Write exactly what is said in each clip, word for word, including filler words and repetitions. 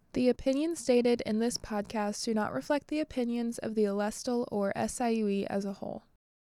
The opinions stated in this podcast do not reflect the opinions of the Alestal or S I U E as a whole.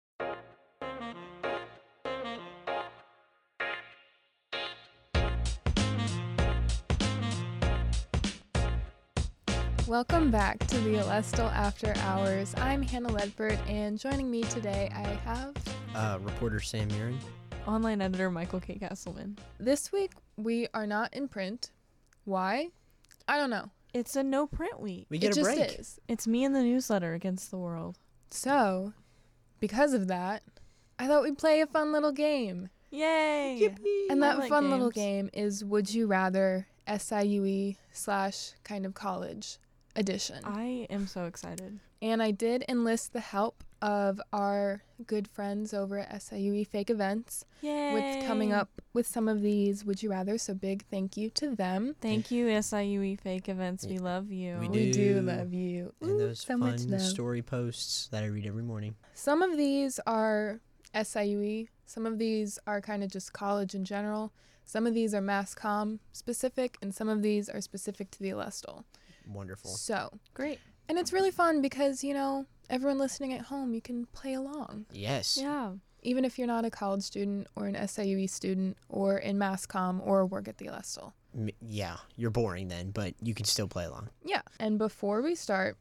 Welcome back to the Alestal After Hours. I'm Hannah Ledford, and joining me today I have... Uh, reporter Sam Murin. Online editor Michael K. Castleman. This week, we are not in print. Why? I don't know. It's a no print week. We get it a just break. Is. It's me and the newsletter against the world. So, because of that, I thought we'd play a fun little game. Yay! Yippee! And that I like fun games. little game is Would You Rather S I U E slash kind of college edition. I am so excited. And I did enlist the help of our good friends over at S I U E Fake Events Yay! with coming up with some of these Would You Rather. So big thank you to them. Thank you, S I U E Fake Events. We love you. We We do do. love you. And Ooh, those so much fun love. story posts that I read every morning. Some of these are S I U E. Some of these are kind of just college in general. Some of these are mass comm specific, and some of these are specific to the Alestal. Wonderful. So, Great. and it's really fun because, you know, everyone listening at home, you can play along. Yes. Yeah. Even if you're not a college student or an S I U E student or in mass comm or work at the Alestal. M- yeah, you're boring then, but you can still play along. Yeah. And before we start,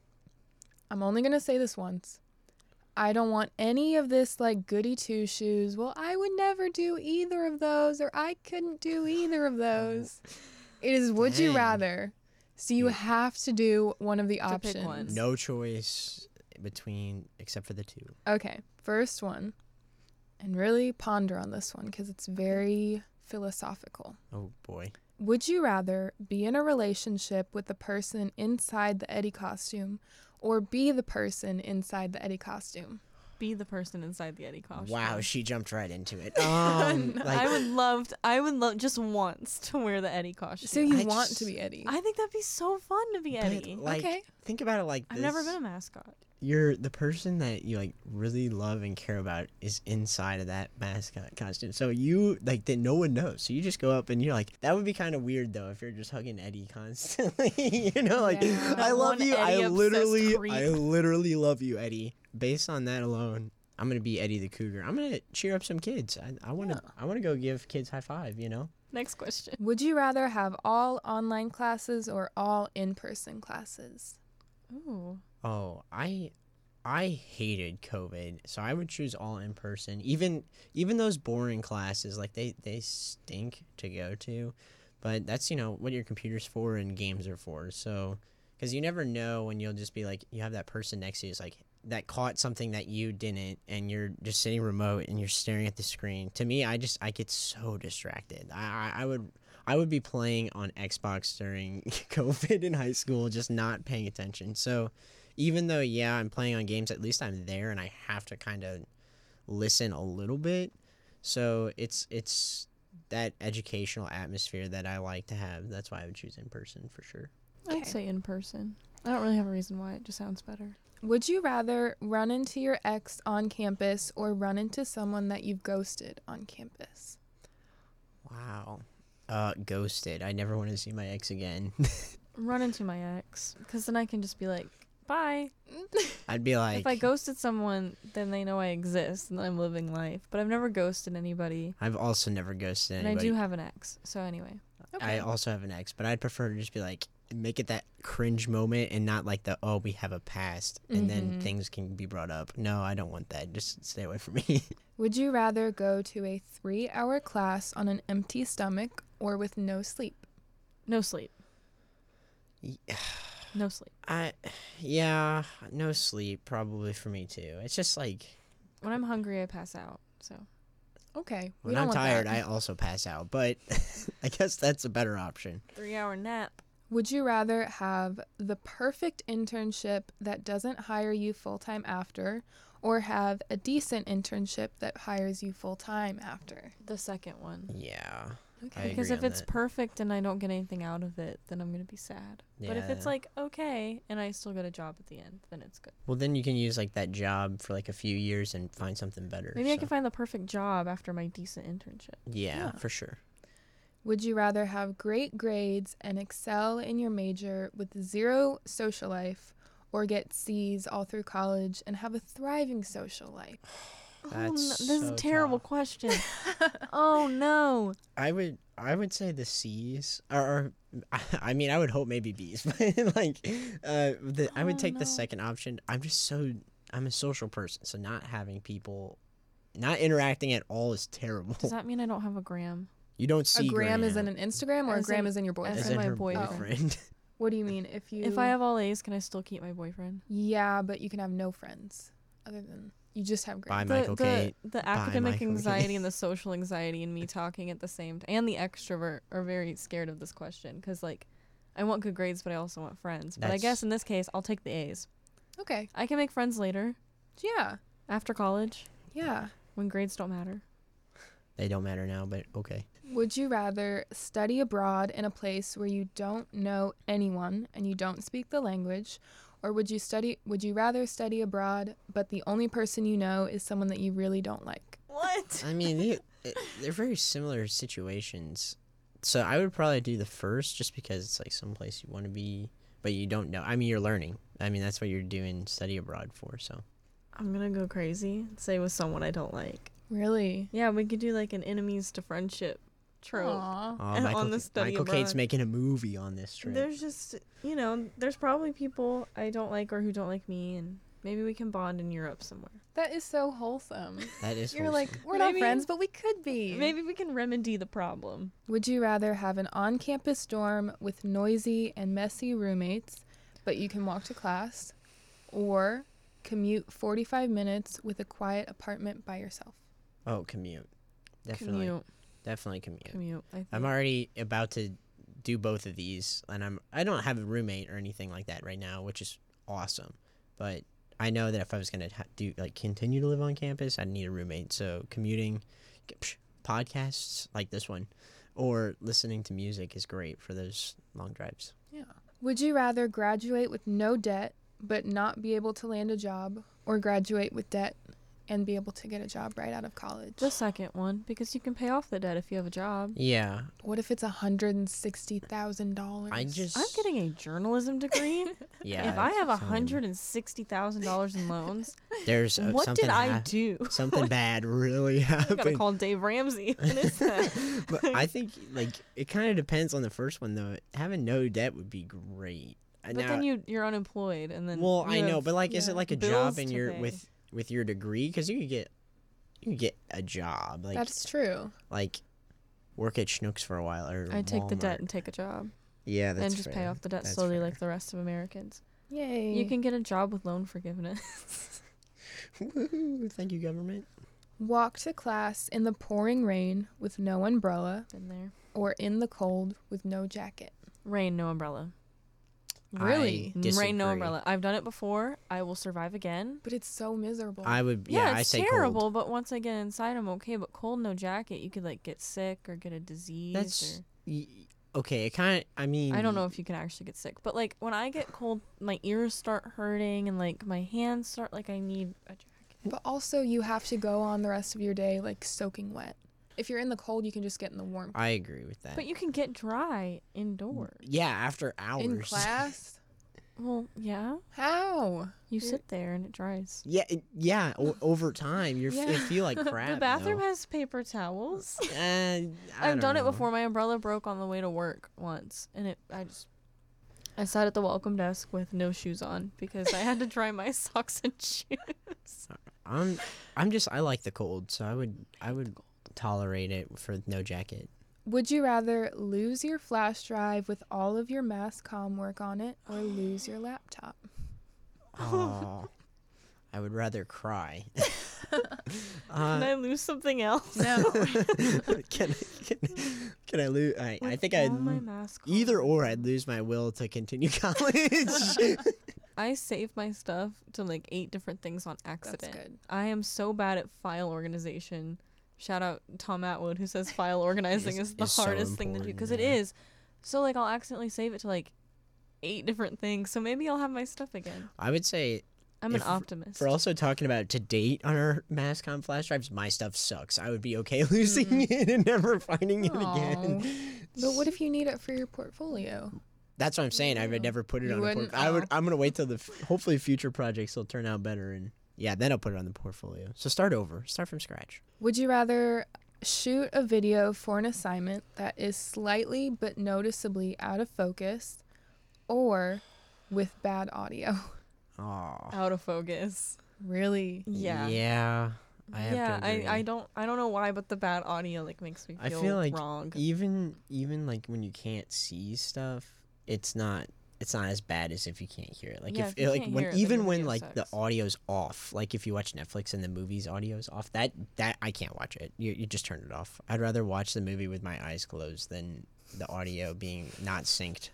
I'm only going to say this once. I don't want any of this like goody two shoes. Well, I would never do either of those, or I couldn't do either of those. It is would you Dang. rather. So you Yeah. have to do one of the To pick options. one. No choice between, except for the two. Okay, first one. And really ponder on this one because it's very philosophical. Oh boy. Would you rather be in a relationship with the person inside the Eddie costume or be the person inside the Eddie costume? Be the person inside the Eddie costume. Wow, she jumped right into it. Um, like, I would love to, I would love just once to wear the Eddie costume. So you I want just- to be Eddie? I think that'd be so fun to be but, Eddie. like, Okay. think about it like this. I've never been a mascot. You're the person that you like really love and care about is inside of that mascot costume. So you like that no one knows. So you just go up and you're like, that would be kind of weird though if you're just hugging Eddie constantly. You know, like Yeah. I love One you. I Eddie-obsessed literally, creep. I literally love you, Eddie. Based on that alone, I'm gonna be Eddie the Cougar. I'm gonna cheer up some kids. I, I wanna, Yeah. I wanna go give kids high five. You know. Next question. Would you rather have all online classes or all in-person classes? Ooh. Oh, I I hated COVID, so I would choose all in person. Even even those boring classes, like they they stink to go to, but that's, you know, what your computer's for and games are for. So, because you never know when you'll just be like, you have that person next to you, it's like that caught something that you didn't, and you're just sitting remote and you're staring at the screen. To me, I just I get so distracted. I I, I would I would be playing on Xbox during COVID in high school, just not paying attention. So even though, yeah, I'm playing on games, at least I'm there and I have to kind of listen a little bit. So it's it's that educational atmosphere that I like to have. That's why I would choose in person for sure. Okay. I'd say in person. I don't really have a reason why. It just sounds better. Would you rather run into your ex on campus or run into someone that you've ghosted on campus? Wow. Uh, ghosted. I never want to see my ex again. Run into my ex, because then I can just be like, bye. I'd be like, If I ghosted someone, then they know I exist and that I'm living life. But I've never ghosted anybody, I've also never ghosted and anybody. I do have an ex. So anyway, Okay. I also have an ex, but I'd prefer to just be like, make it that cringe moment and not like the, oh, we have a past and then Mhm. things can be brought up. No, I don't want that. Just stay away from me. Would you rather go to a three-hour class on an empty stomach or with no sleep? no sleep. No sleep. I, yeah, no sleep probably for me too. It's just like When I'm hungry, I pass out. So Okay. we when don't I'm want tired, that. I also pass out, but I guess that's a better option. three hour nap. Would you rather have the perfect internship that doesn't hire you full-time after or have a decent internship that hires you full-time after? The second one. Yeah. Okay. I Because agree if on it's that. perfect and I don't get anything out of it, then I'm going to be sad. But if it's Yeah. like okay and I still get a job at the end, then it's good. Well, then you can use like that job for like a few years and find something better. Maybe I so- can find the perfect job after my decent internship. Yeah, Yeah. for sure. Would you rather have great grades and excel in your major with zero social life, or get C's all through college and have a thriving social life? Oh, no, That's this is so a terrible tough. question. Oh no. I would I would say the C's, or, or I mean I would hope maybe B's, but like uh, the, I would Oh, take no. the second option. I'm just so I'm a social person, so not having people, not interacting at all is terrible. Does that mean I don't have a gram? You don't A see gram is in Graham an Instagram, or a As gram in- is in your as boyfriend? as in in my her boyfriend. boyfriend. What do you mean? If you If I have all A's, can I still keep my boyfriend? Yeah, but you can have no friends other than you just have Bye, grades. Mike. the, Michael Kate. the, the Bye, academic Michael anxiety Kate. and the social anxiety and me talking at the same time, and the extrovert are very scared of this question because, like, I want good grades, but I also want friends. But I That's- guess in this case, I'll take the A's. Okay. I can make friends later, Yeah. after college, Yeah. when grades don't matter. They don't matter now, but okay. Would you rather study abroad in a place where you don't know anyone and you don't speak the language, or would you study would you rather study abroad but the only person you know is someone that you really don't like? What? I mean, they, it- they're very similar situations. So I would probably do the first, just because it's like someplace you want to be, but you don't know. I mean, you're learning. I mean, that's what you're doing study abroad for. So I'm gonna go crazy. Say with someone I don't like. Really? Yeah, we could do like an enemies to friendship trope. Aw. oh, And Michael, on the Ca- study Michael Kate's abroad. making a movie on this trip. There's just, you know, there's probably people I don't like or who don't like me, and maybe we can bond in Europe somewhere. That is so wholesome. that is. You're wholesome. like, we're not Maybe- friends, but we could be. Maybe we can remedy the problem. Would you rather have an on-campus dorm with noisy and messy roommates, but you can walk to class, or commute forty-five minutes with a quiet apartment by yourself? Oh, commute. Definitely, Commute, definitely commute. commute. I think. I'm already about to do both of these, and I'm I don't have a roommate or anything like that right now, which is awesome. But I know that if I was gonna ha- do like continue to live on campus, I'd need a roommate. So commuting, psh, podcasts like this one, or listening to music is great for those long drives. Yeah. Would you rather graduate with no debt but not be able to land a job, or graduate with debt and be able to get a job right out of college? The second one, because you can pay off the debt if you have a job. Yeah, What if it's one hundred sixty thousand dollars? I just I'm getting a journalism degree. yeah. if I have a same. hundred and sixty thousand dollars in loans, there's uh, what something did I hap- do? Something bad really I gotta happened. call Dave Ramsey. What is that? But I think like it kind of depends on the first one though. Having no debt would be great. Uh, But now- then you you're unemployed, and then well, you I know, have but like, is yeah, it like a bills job in to your pay. with with your degree? Because you could get you could get a job like That's true. like work at Schnucks for a while or I take the Walmart. Really? I disagree. Rain, no umbrella. I've done it before. I will survive again. But it's so miserable. I would Yeah, yeah, I it's say terrible, cold. but once I get inside, I'm okay. But cold, no jacket, you could like get sick or get a disease. That's or, y- okay. It kind of. I mean, I don't know if you can actually get sick, but like when I get cold, my ears start hurting and like my hands start like I need a jacket. But also, you have to go on the rest of your day like soaking wet. If you're in the cold, you can just get in the warmth. I agree with that. But you can get dry indoors. yeah, after hours. In class? Well, yeah, How? you You're- sit there and it dries. Yeah, it, yeah. O- over time, you Yeah. you feel like crap. the bathroom though. has paper towels. Uh, I I've don't done it know. before. My umbrella broke on the way to work once, and it. I just. I sat at the welcome desk with no shoes on because I had to dry my socks and shoes. I'm I'm just I like the cold, so I would I would tolerate it for no jacket. Would you rather lose your flash drive with all of your mass comm work on it, or lose your laptop? Oh, I would rather cry. Can uh, I lose something else? No. can, can, can I lose? I, I With think all I'd my mask either on. or I'd lose my will to continue college. I save my stuff to like eight different things on That's accident. good. I am so bad at file organization. Shout out Tom Atwood who says file organizing It's- is the it's so hardest thing to do important, because it yeah. is. So like I'll accidentally save it to like eight different things. So maybe I'll have my stuff again. I would say I'm an if- optimist. For also talking about to date on our Masscom flash drives, my stuff sucks. I would be okay losing Mm. it and never finding it Aw. again. But what if you need it for your portfolio? That's what I'm saying. I Ew. would never put it You on a wouldn't? portfolio. I would. Oh. I'm gonna wait till the f- hopefully future projects will turn out better, and yeah, then I'll put it on the portfolio. So start over. Start from scratch. Would you rather shoot a video for an assignment that is slightly but noticeably out of focus or with bad audio? Oh. Out of focus. Really? Yeah. Yeah. I have yeah, to I, agree. I don't I don't know why, but the bad audio like makes me I feel, feel like wrong. even even like when you can't see stuff, it's not it's not as bad as if you can't hear it. Like Yeah, if, if you like can't when hear it, then even the when video like the sucks. audio's off, like if you watch Netflix and the movie's audio's off, that that I can't watch it. You you just turn it off. I'd rather watch the movie with my eyes closed than the audio being not synced.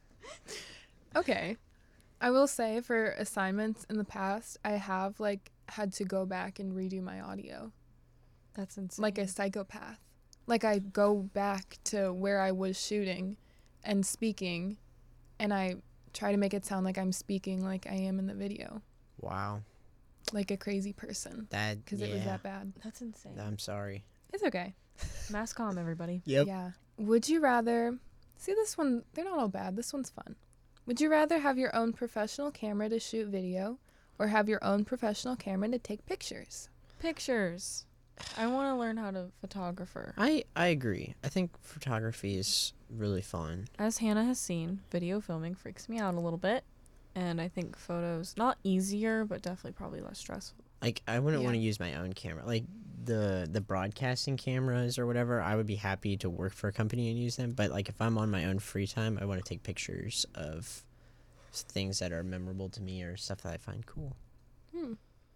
Okay. I will say for assignments in the past, I have like had to go back and redo my audio That's insane. like a psychopath. Like I go back to where I was shooting and speaking and I try to make it sound like I'm speaking like I am in the video, Wow. like a crazy person That because yeah. it was that bad. That's insane. I'm sorry. It's okay. Masscom, everybody. Yep. Yeah. Would you rather see this one? They're not all bad. This one's fun. Would you rather have your own professional camera to shoot video or have your own professional camera to take pictures? Pictures. I want to learn how to photographer. I I agree. I think photography is really fun. As Hannah has seen, video filming freaks me out a little bit. And I think photos, not easier, but definitely probably less stressful. Like I wouldn't Yeah. want to use my own camera. Like the the broadcasting cameras or whatever, I would be happy to work for a company and use them. But like if I'm on my own free time, I want to take pictures of s- things that are memorable to me or stuff that I find cool. Hmm.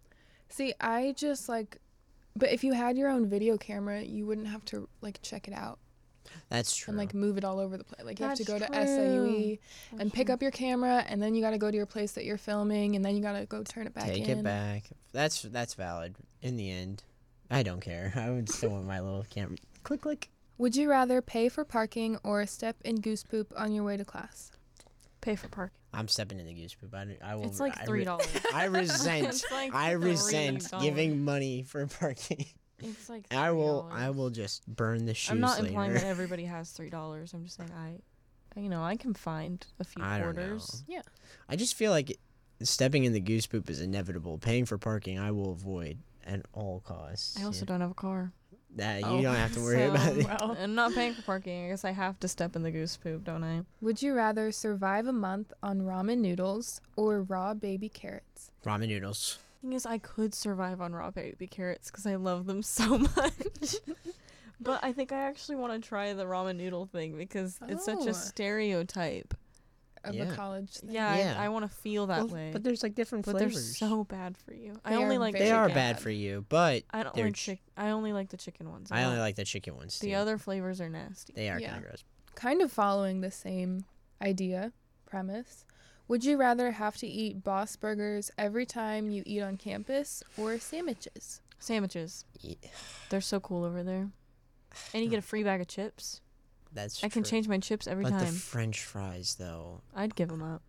See, I just like, but if you had your own video camera, you wouldn't have to like check it out That's true. and like move it all over the place. Like you have to go That's to S A U E true. and pick up your camera, and then you got to go to your place that you're filming, and then you got to go turn it back Take in. it back. That's that's valid. In the end, I don't care. I would still want my little camera. Click click. Would you rather pay for parking or step in goose poop on your way to class? Pay for parking. I'm stepping in the goose poop. I, I will. It's like I re- three dollars. I resent. It's like I resent three giving money for parking. It's like I will. three I dollars. will just burn the shoes I'm not later. implying that everybody has three dollars. I'm just saying I, you know, I can find a few I don't know. quarters. Yeah. I just feel like stepping in the goose poop is inevitable. Paying for parking, I will avoid at all costs. I also Yeah. don't have a car. That you Oh, don't have to worry so, about it. Well, I'm not paying for parking. I guess I have to step in the goose poop, don't I? would you rather survive a month on ramen noodles or raw baby carrots? Ramen noodles. Thing is, I could survive on raw baby carrots because I love them so much. But I think I actually want to try the ramen noodle thing because it's such Oh. a stereotype. Of Yeah. a college thing. Yeah, Yeah. I, I want to feel that Well, way. But there's like different But they're flavors. so bad for you. I They only are like they very are chicken. bad bad. for you, but I don't they're like ch- chick. I only like the chicken ones. I only don't- like the chicken ones too. the other flavors are nasty. They are Yeah. kind of gross. Kind of following the same idea, premise. Would you rather have to eat Boss Burgers every time you eat on campus or sandwiches? Sandwiches. Yeah, They're so cool over there. And you get a free bag of chips. that's I can true. change my chips every But the time. French fries, though, I'd give them up.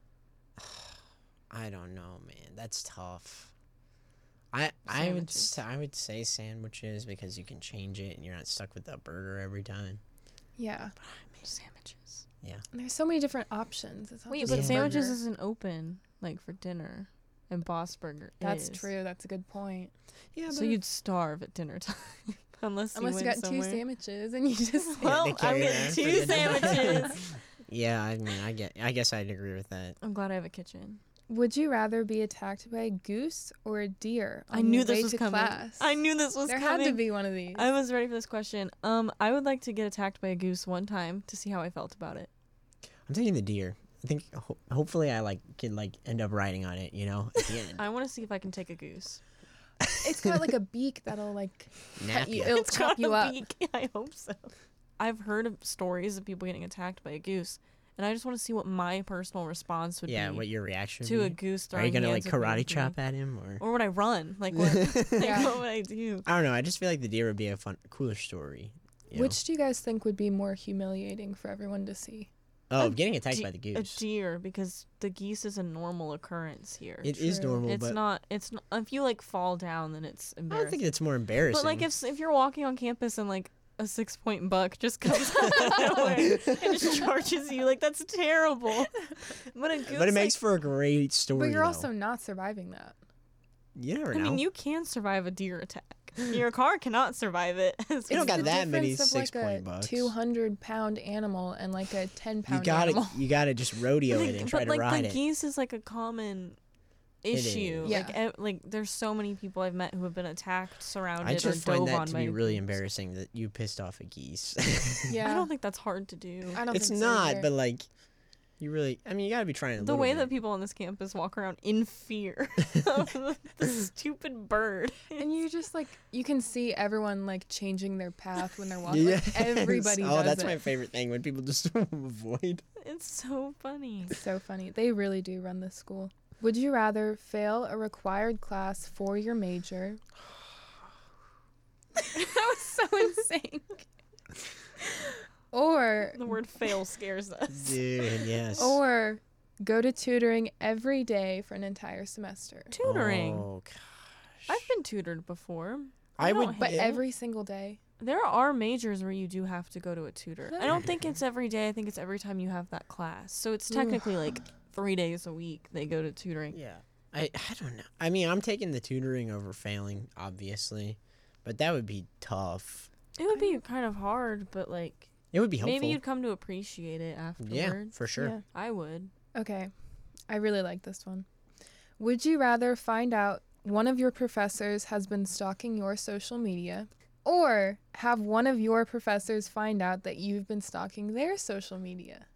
I don't know, man. That's tough. I I would Sandwiches. s- I would say sandwiches because you can change it and you're not stuck with that burger every time. Yeah. Sandwiches. And there's so many different options. It's not Wait, just but a Yeah. sandwiches burger. isn't open like for dinner, and Boss Burger That's is. true. That's a good point. Yeah, So you'd starve at dinner time unless you Unless you went got somewhere. two sandwiches and you just Well, they I'm carry getting around two for dinner. sandwiches. yeah. I mean, I get. I guess I'd agree with that. I'm glad I have a kitchen. Would you rather be attacked by a goose or a deer on I knew your this way was to coming. class? I knew this was there coming. had to be one of these. I was ready for this question. Um, I would like to get attacked by a goose one time to see how I felt about it. I'm taking the deer. I think ho- hopefully I like can like end up riding on it. You know, at the end. I want to see if I can take a goose. It's got like a beak that'll like Nap cut you. ya. It'll It's chop got you a up. beak. I hope so. I've heard of stories of people getting attacked by a goose, and I just want to see what my personal response would Yeah, be what your reaction to would a be? goose. Are you throwing gonna like hands with me karate and chop me. at him or? Or would I run? Like what? like, Yeah. what would I do? I don't know. I just feel like the deer would be a fun, cooler story. you know? Which do you guys think would be more humiliating for everyone to see? Oh, A getting attacked de- by the A goose. deer, because the geese is a normal occurrence here. It is True. normal, it's but not. It's not, if you like fall down, then it's I embarrassing. don't think it's more embarrassing. But like if s- if you're walking on campus and like a six point buck just comes out of nowhere and just charges you, like that's terrible. But a goose, but it makes like, for a great story. But you're though. also not surviving that. You never I know. mean, you can survive a deer attack. Your car cannot survive it. You don't got the that many difference of six like point a bucks. two hundred pound animal and like a ten You pound gotta, animal. you gotta just rodeo Like, it and try but to like ride the it. geese is like a common issue. is. Like Yeah. ev- like there's so many people I've met who have been attacked, surrounded, I or just find dove that on to by be really geese. embarrassing that you pissed off a geese. Yeah, I don't think that's hard to do. I don't it's think so not, either. but like, you really. I mean, you gotta be trying a The little way bit. that people on this campus walk around in fear of the, the stupid bird. And you just like you can see everyone like changing their path when they're walking. Yes. Like, everybody Oh, does that's it. my favorite thing when people just avoid. It's so funny. It's so funny. They really do run this school. Would you rather fail a required class for your major? That was so insane. Or The word fail scares us. Dude, yes. or go to tutoring every day for an entire semester. Tutoring. Oh gosh. I've been tutored before. I don't would. But hate it. every single day. There are majors where you do have to go to a tutor. Really? I don't think it's every day. I think it's every time you have that class. So it's technically like three days a week they go to tutoring. Yeah. I, I don't know. I mean, I'm taking the tutoring over failing, obviously, but that would be tough. It would be kind of hard, but like It would be helpful. maybe you'd come to appreciate it afterwards. yeah, for sure. Yeah. I would. Okay. I really like this one. Would you rather find out one of your professors has been stalking your social media or have one of your professors find out that you've been stalking their social media?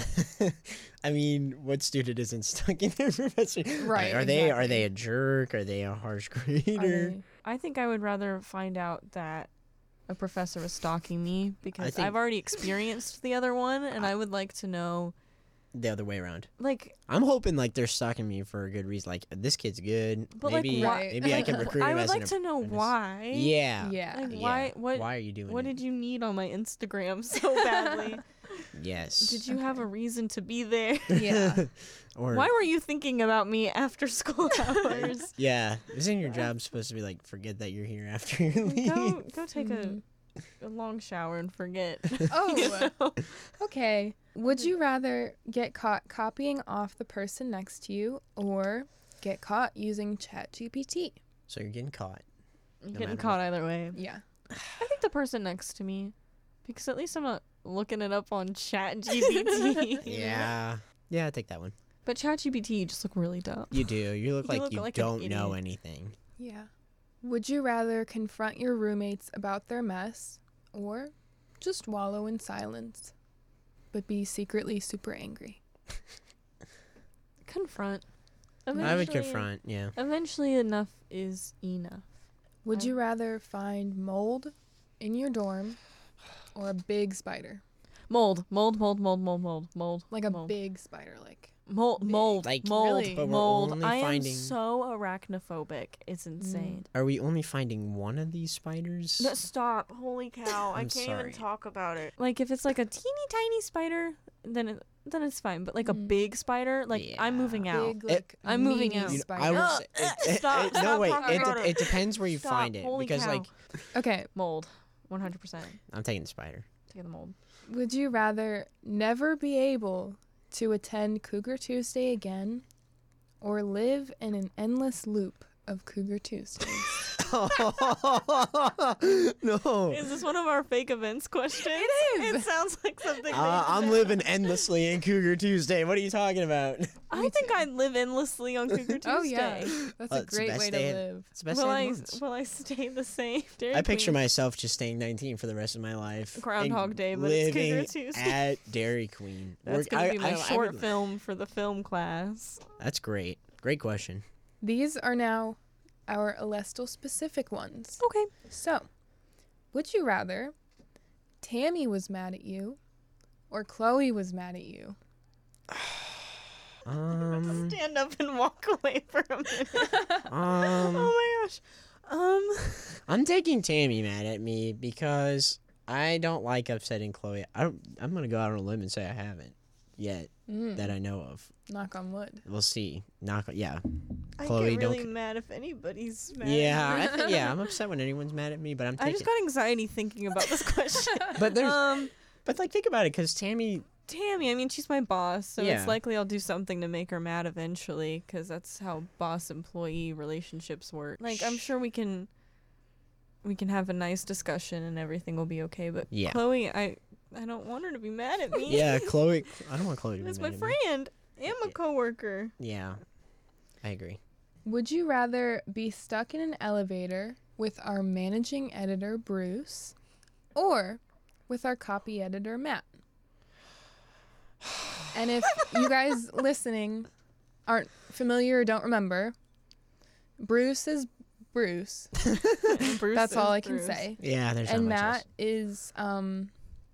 I mean, what student isn't stuck in their professor? Right, Are they are exactly. they a jerk? Are they a harsh grader? Are they- I think I would rather find out that a professor was stalking me because think- I've already experienced the other one, and I would like to know, The other way around. like, I'm hoping like they're stalking me for a good reason. Like this kid's good. But, like, maybe why- maybe I can recruit I him would as like an to know apprentice. why. Yeah. Yeah. Like, Yeah. why? What? Why are you doing What it? did you need on my Instagram so badly? Yes. Did you have Okay. a reason to be there? Yeah. or Why were you thinking about me after school hours? yeah, isn't your job supposed to be like forget that you're here after you leave? go go take Mhm. a, a long shower and forget. Oh, You know? okay. Would you rather get caught copying off the person next to you or get caught using ChatGPT? So you're getting caught. I'm No getting matter caught either way. Yeah. I think the person next to me, because at least I'm not looking it up on Chat G P T. Yeah. Yeah, I take that one. But Chat G P T, you just look really dumb. You do. You look You like look you like an don't know idiot. anything. Yeah. Would you rather confront your roommates about their mess or just wallow in silence but be secretly super angry? Confront. I would Eventually- confront, yeah. Eventually, enough is enough. Would I- you rather find mold in your dorm or a big spider? Mold, mold, mold, mold, mold, mold, mold. Like a mold. big spider, like mold, big. mold, Like- mold, Really? But we're mold. only I am finding- so arachnophobic. It's insane. Are we only finding one of these spiders? No, stop! Holy cow! I I'm can't sorry. even talk about it. Like if it's like a teeny tiny spider, then it, then it's fine. But like a Mm. big spider, like I'm Yeah. moving out. big, like I'm moving meaty out. You know, spider. I would Uh, say, uh, it, it- stop, it- no, stop wait. talking It, about de- it. it depends where you Stop, find it. holy Because, cow. like, Okay. Mold, one hundred percent. I'm taking the spider. Take the mold. Would you rather never be able to attend Cougar Tuesday again or live in an endless loop of Cougar Tuesdays? no. Is this one of our fake events questions? It is. It sounds like something. Uh, they I'm said. living endlessly in Cougar Tuesday. What are you talking about? I Me think too. I'd live endlessly on Cougar Tuesday. Oh yeah, that's Uh, a it's the great best way to day of- live. It's the best Will day I of the month. will I stay the same? Dairy I picture Queen. myself just staying nineteen for the rest of my life. Groundhog and Day, but it's Cougar living Tuesday. at Dairy Queen. That's Work- gonna I- be my I- I short would- film for the film class. That's great. Great question. These are now our Alestal specific ones. Okay. So, would you rather Tammy was mad at you or Chloe was mad at you? Um. Stand up and walk away for a minute. Um. Oh my gosh. Um. I'm taking Tammy mad at me because I don't like upsetting Chloe. I don't, I'm gonna go out on a limb and say I haven't. yet Mm, that I know of. knock on wood. We'll see. Knock. Yeah. I Chloe, get don't really c- mad if anybody's mad. Yeah. at I me. th- yeah. I'm upset when anyone's mad at me, but I'm I taking. just got anxiety thinking about this question. But there's. um, But like, think about it, because Tammy. Tammy, I mean, she's my boss, so Yeah. it's likely I'll do something to make her mad eventually, because that's how boss-employee relationships work. Like, I'm sure we can, we can have a nice discussion and everything will be okay. But Yeah. Chloe, I, I don't want her to be mad at me. Yeah, Chloe. I don't want Chloe to be That's mad my at me. friend and my coworker. Yeah. I agree. Would you rather be stuck in an elevator with our managing editor, Bruce, or with our copy editor, Matt? And if you guys listening aren't familiar or don't remember, Bruce is Bruce. Bruce That's all is I can Bruce. say. Yeah, there's And not much Matt else. is um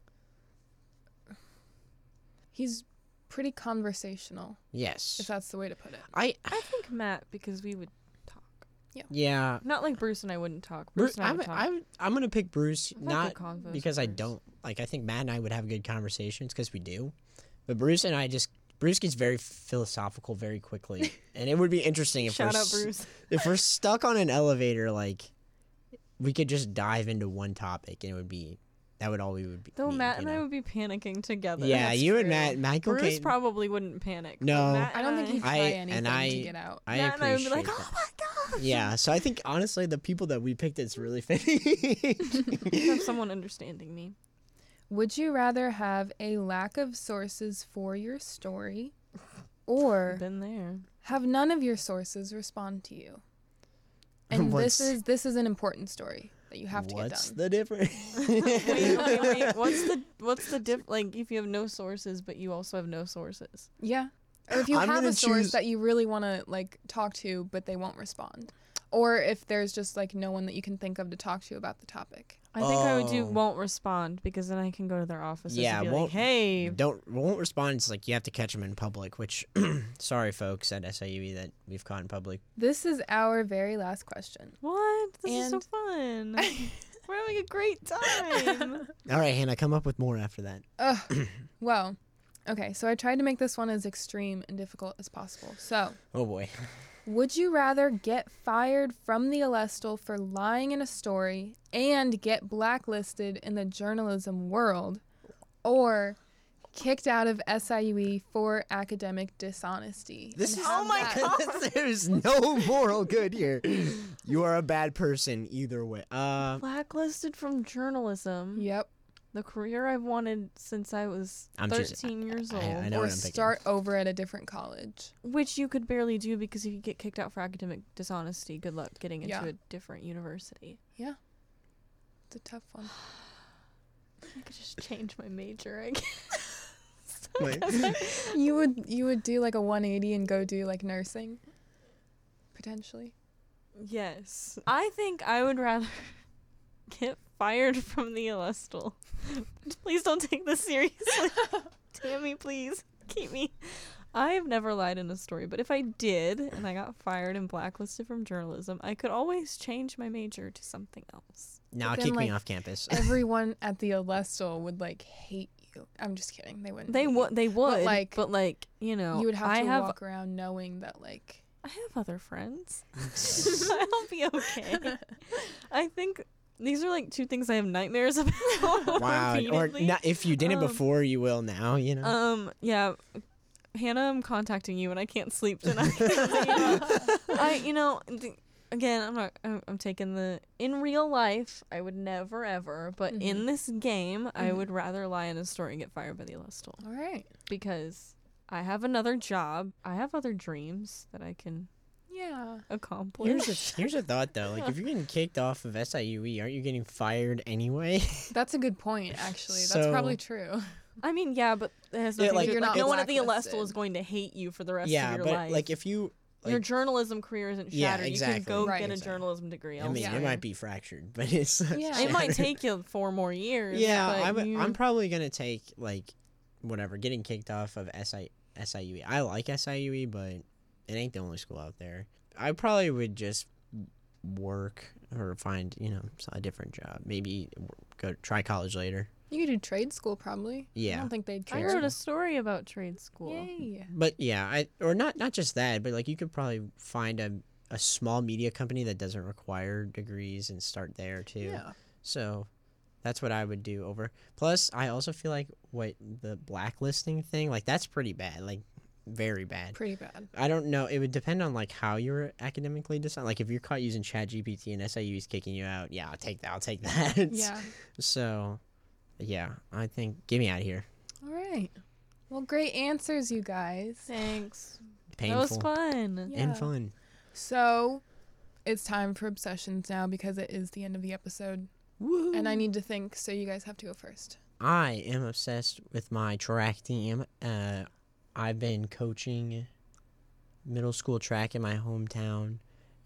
he's pretty conversational, Yes. if that's the way to put it. I. I think Matt, because we would talk. Yeah. Not like Bruce and I wouldn't talk. Bruce Bruce, and I I'm, would talk. I'm, I'm gonna pick Bruce, I've had not good convos with because I Bruce. don't like. I think Matt and I would have good conversations because we do, but Bruce and I just Bruce gets very philosophical very quickly, and it would be interesting if Shout we're out s- Bruce. if we're stuck on an elevator, like we could just dive into one topic, and it would be that would all we would be. Though need, Matt you and I know? would be panicking together. Yeah, That's you and true. Matt, Michael. Bruce Kate, probably wouldn't panic. but No. Matt I don't and think he'd I- try and anything I- to get out. I Matt and I would be appreciate like, that. oh my gosh. Yeah, so I think honestly, the people that we picked, it's really fitting. Have someone understanding me. Would you rather have a lack of sources for your story or Been there. have none of your sources respond to you? And What's- this is this is an important story that you have to What's get done. the difference? wait, wait, wait. What's the what's the diff? Like, if you have no sources, but you also have no sources. Yeah. Or if you I'm have gonna a source choose- that you really want to like talk to but they won't respond. Or if there's just like no one that you can think of to talk to about the topic. I think I would do Oh. won't respond, because then I can go to their offices Yeah, and be won't- like, hey, Don't won't respond. It's like you have to catch them in public. Which, sorry, folks at S I U E that we've caught in public. This is our very last question. what? This is so And- fun. We're having a great time. All right, Hannah, come up with more after that. Ugh. Well, okay, so I tried to make this one as extreme and difficult as possible. So, Oh boy. would you rather get fired from the Alestle for lying in a story and get blacklisted in the journalism world, or kicked out of S I U E for academic dishonesty? This And is have Oh my that- God. There's no moral good here. You are a bad person either way. Uh, Blacklisted from journalism. Yep. The career I've wanted since I was I'm just- thirteen years I- old. I know Or what I'm thinking. start over at a different college. Which you could barely do, because if you get kicked out for academic dishonesty, good luck getting into Yeah. a different university. It's a tough one. I could just change my major, I guess. Wait. You would you would do like a one eighty and go do like nursing, potentially. Yes. I think I would rather get fired from the Alestle. Please don't take this seriously. Tammy, please keep me. I have never lied in a story, but if I did and I got fired and blacklisted from journalism, I could always change my major to something else. now But then, kick me like, off campus. Everyone at the Alestle would like hate you. I'm just kidding. They wouldn't. They hate would, they would, like, but like you know, You would have I to have, walk around knowing that like. I have other friends. I'll be okay. I think these are like two things I have nightmares about. Wow. Or repeatedly. not, if you didn't Um, before, you will now. You know. Um, yeah, Hannah, I'm contacting you, and I can't sleep tonight. I, you know, th- again, I'm not. I'm, I'm taking the in real life. I would never ever, but in Mhm. this game, I Mhm. would rather lie in a story and get fired by the Alestle, All right. because I have another job. I have other dreams that I can Yeah. accomplish. Here's a here's a thought though. Like if you're getting kicked off of S I U E, aren't you getting fired anyway? That's a good point. Actually, that's So- probably true. I mean, yeah, but it has Yeah, nothing like- to do. You're Like, not no one at the blacklisted. Alestle is going to hate you for the rest yeah, of your but life. like if you like, your journalism career isn't Yeah, shattered. You exactly. can go Right. get a Exactly. journalism degree. I mean, Yeah. it might be fractured, but it's Yeah. It might shattered. take you four more years. Yeah, but I'm you- I'm probably gonna take like whatever getting kicked off of S I S I U E. I like S I U E, but it ain't the only school out there. I probably would just work or find you know a different job. Maybe go try college later. You could do trade school probably. I Yeah. don't think they'd I care. wrote a story about trade school. Yay. But yeah, I or not not just that, but like you could probably find a a small media company that doesn't require degrees and start there too. Yeah. So that's what I would do over. Plus, I also feel like what the blacklisting thing, like that's pretty bad, like very bad. Pretty bad. I don't know. It would depend on like how you're academically designed. Like if you're caught using ChatGPT and S I U is kicking you out, yeah, I'll take that. I'll take that. Yeah. So, yeah, I think get me out of here. All right. Well, great answers, you guys. Thanks. Painful That was fun. Yeah. and fun. So, it's time for obsessions now because it is the end of the episode. Woo! And I need to think, so you guys have to go first. I am obsessed with my track team. Uh, I've been coaching middle school track in my hometown,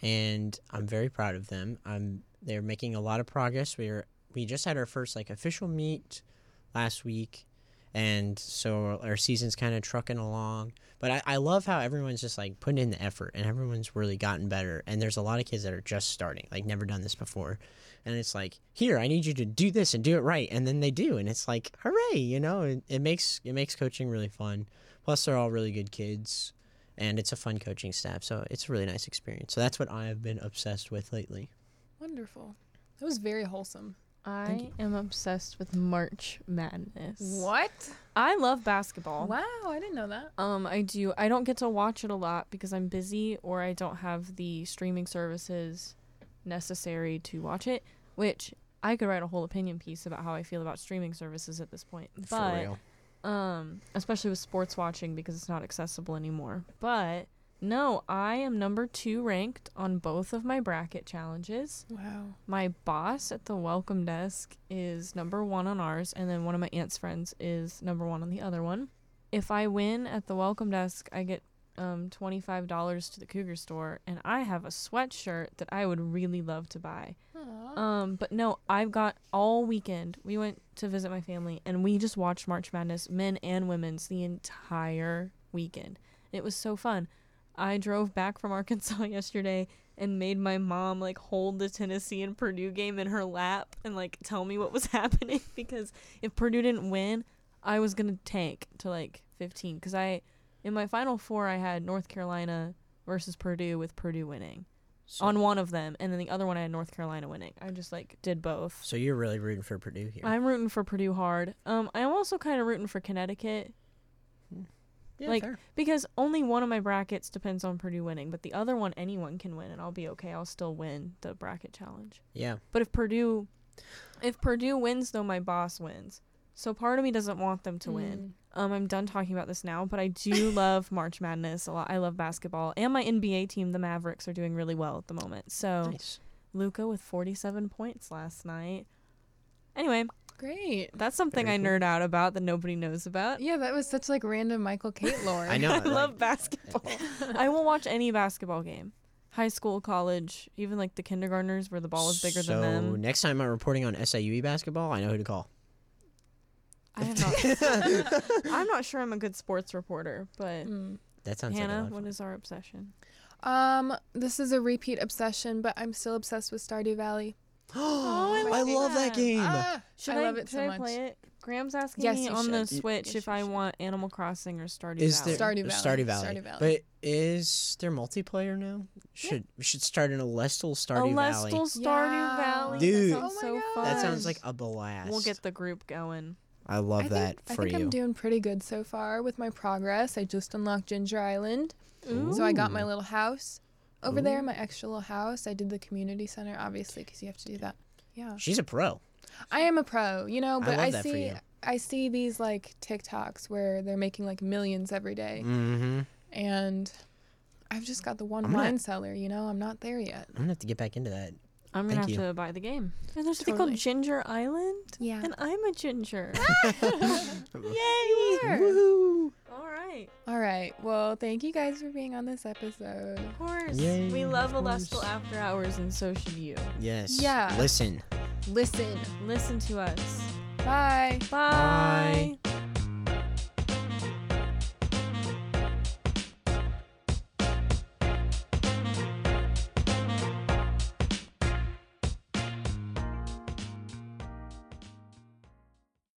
and I'm very proud of them. I'm they're making a lot of progress. We are we just had our first like official meet last week, and so our season's kind of trucking along. But I, I love how everyone's just like putting in the effort, and everyone's really gotten better. And there's a lot of kids that are just starting, like never done this before. And it's like, here, I need you to do this and do it right, and then they do, and it's like, hooray! You know, it, it makes it makes coaching really fun. Plus, they're all really good kids, and it's a fun coaching staff, so it's a really nice experience. So that's what I have been obsessed with lately. Wonderful. That was very wholesome. Thank I you. am obsessed with March Madness. What? I love basketball. Wow, I didn't know that. Um, I do. I don't get to watch it a lot because I'm busy or I don't have the streaming services necessary to watch it, which I could write a whole opinion piece about how I feel about streaming services at this point. For But real. um, especially with sports watching because it's not accessible anymore. But no, I am number two ranked on both of my bracket challenges. Wow. My boss at the welcome desk is number one on ours, and then one of my aunt's friends is number one on the other one. If I win at the welcome desk, I get um, twenty-five dollars to the Cougar store, and I have a sweatshirt that I would really love to buy. Aw. Um, but no, I've got all weekend. We went to visit my family, and we just watched March Madness, men and women's, the entire weekend. It was so fun. I drove back from Arkansas yesterday and made my mom like hold the Tennessee and Purdue game in her lap and like tell me what was happening, because if Purdue didn't win, I was gonna tank to like fifteen, because I in my final four I had North Carolina versus Purdue with Purdue winning So, on one of them, and then the other one I had North Carolina winning. I just like did both. so you're really rooting for Purdue here. I'm rooting for Purdue hard. Um, I'm also kind of rooting for Connecticut. yeah, like, fair. Because only one of my brackets depends on Purdue winning, but the other one anyone can win, and I'll be okay. I'll still win the bracket challenge. Yeah. But if Purdue, if Purdue wins, though, my boss wins. So part of me doesn't want them to win. Um, I'm done talking about this now, but I do love March Madness a lot. I love basketball, and my N B A team, the Mavericks, are doing really well at the moment. So Nice. Luka with forty-seven points last night. Anyway, Great. that's something Very I cool. nerd out about that nobody knows about. Yeah, that was such like random Michael Kate lore. I know. I like- love basketball. I will watch any basketball game. High school, college, even like the kindergartners where the ball is bigger so than them. next time I'm reporting on S I U E basketball, I know who to call. I have not, I'm not sure I'm a good sports reporter, but Mm. That sounds Hannah, like a lot what of fun. is our obsession? Um, this is a repeat obsession, but I'm still obsessed with Stardew Valley. Oh, I I like love that that. game. Ah, Should I I, love it should so I much. play it? Graham's asking Yes, me you on the should. Switch Yes, if you I should. want Animal Crossing or Stardew Is Valley. there Stardew Valley. Stardew Valley? Stardew Valley. But is there multiplayer now? Should we should start an Alestal Stardew Valley? Alestal Stardew Yeah. Valley. Dude. That sounds Oh my so gosh. fun. That sounds like a blast. We'll get the group going. I love I think, that I for think you. I'm doing pretty good so far with my progress. I just unlocked Ginger Island. So I got my Ooh. little house over there, Ooh. my extra little house. I did the community center, obviously, because you have to do that. Yeah. She's a pro. I am a pro, you know, I but love I, that for see you. I see these like TikToks where they're making like millions every day, Mm-hmm. and I've just got the one I'm gonna- wine cellar, you know. I'm not there yet. I'm gonna have to get back into that. I'm gonna Thank have you. to buy the game. And there's a thing Totally. called Ginger Island. Yeah. And I'm a ginger. Yay! Woohoo! All right. All right. Well, thank you guys for being on this episode. Of course. Yay, we love of Alestal course. After Hours, and so should you. Yes. Yeah. Listen. Listen. Listen to us. Bye. Bye. Bye.